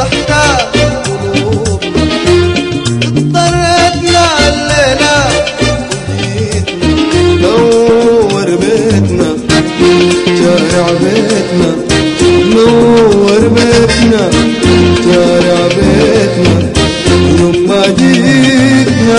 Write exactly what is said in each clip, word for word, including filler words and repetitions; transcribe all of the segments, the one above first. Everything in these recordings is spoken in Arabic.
فرحت قلوبنا، اضطرتنا الليلة وجيتنا نور بيتنا، شارع بيتنا نور بيتنا، شارع بيتنا يوم ما جيتنا.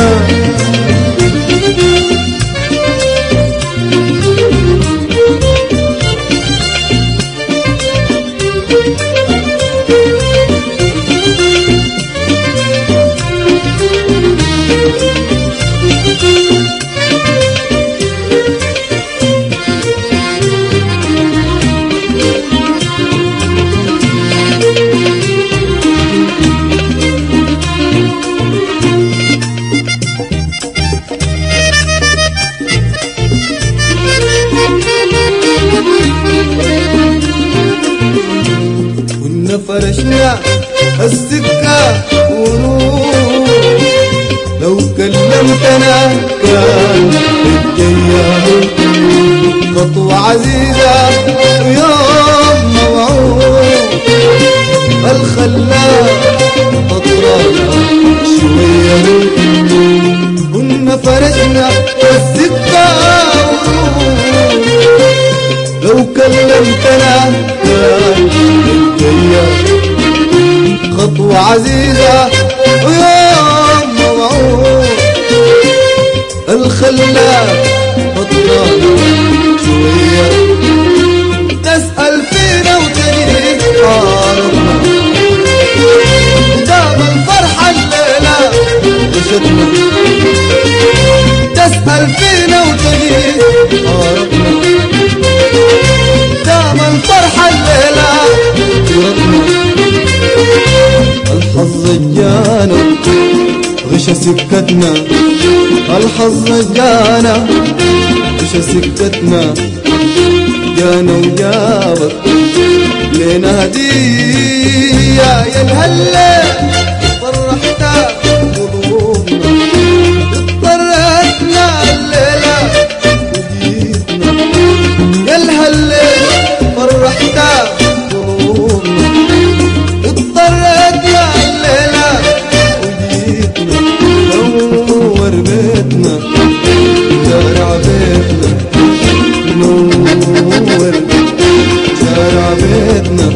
فرشنا السكة ونور، لو كلمتنا كان الجيال خطوة عزيزة ويوم موعود، الخلاق أطرانا شوية كنا فرشنا السكة ونور، لو كلمتنا كان خطوة عزيزة ويوم موعود، الخلاق أطرانا شوية تسأل فينا وتجيب حاربنا، دام الفرحة الليلة وشتنا، تسأل فينا وتجيب حاربنا، دام الفرحة الليلة ورتنا. الحظ جانا غش سكتنا، الحظ جانا غش سكتنا، جانا وجابك لينا هدية يا الهلة فرحت قلوبنا، اضطرتنا الليلة وجيتنا يا الهلة فرحت قلوبنا، اضطرتنا الليلة وجيتنا نور بيتنا، شارع بيتنا نور شارع بيتنا.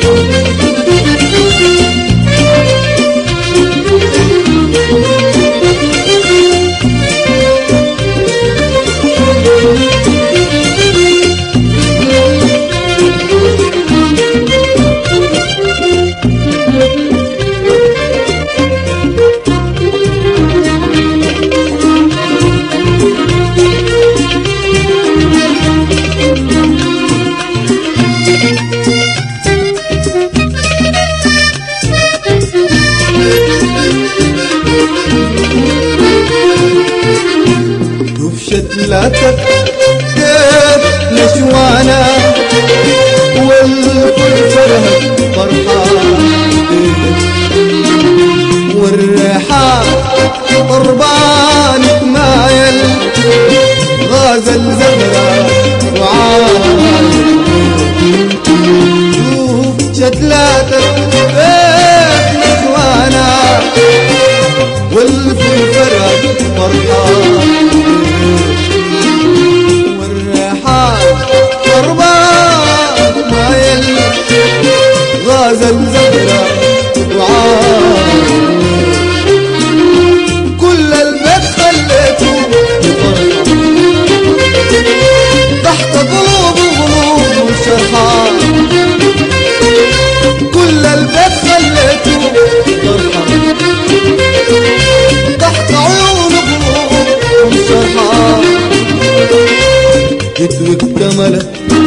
شتلاتك كيف نشوانا والكل فرهك فرحان، والريحان قربانك مايل غازل زهرة وعايل، شوف شتلاتك كيف نشوانا والكل فرهك فرحان، والريحان قربان مايل غازل زهرة وعايل، كل البيت خليته بفرحة تحت قلوب وقلوب وشرحان، كل البيت خليته بفرحة تحت عيون قلوب وشرحان، جيت واكتملت